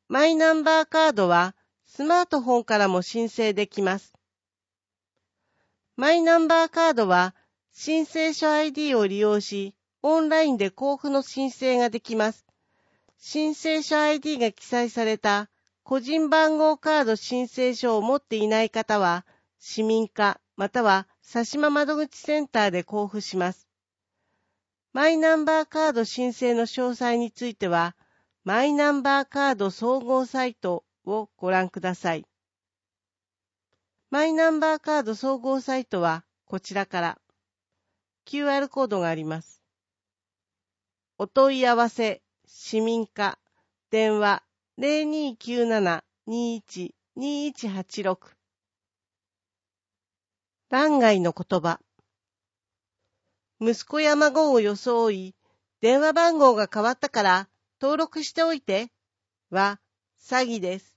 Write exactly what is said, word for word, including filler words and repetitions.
マイナンバーカードはスマートフォンからも申請できます。マイナンバーカードは申請書 アイディー を利用し、オンラインで交付の申請ができます。申請書 アイディー が記載された個人番号カード申請書を持っていない方は、市民課または佐島窓口センターで交付します。マイナンバーカード申請の詳細については、マイナンバーカード総合サイトをご覧ください。マイナンバーカード総合サイトはこちらから キューアール コードがあります。お問い合わせ、市民課、電話 ゼロにーきゅうなな にーいち にーいちはちろく。欄外の言葉。息子や孫を装い、電話番号が変わったから登録しておいては詐欺です。